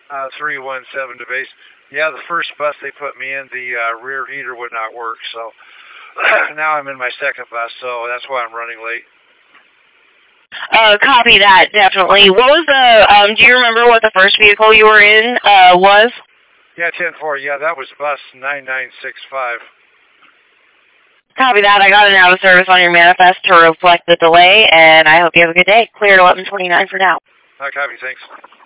317 to base. Yeah, the first bus they put me in, the rear heater would not work, so now I'm in my second bus, so that's why I'm running late. Copy that, definitely. What was the, do you remember what the first vehicle you were in, was? Yeah, 10-4, yeah, that was bus 9965. Copy that. I got an out of service on your manifest to reflect the delay, and I hope you have a good day. Clear at 11:29 for now. Copy, thanks.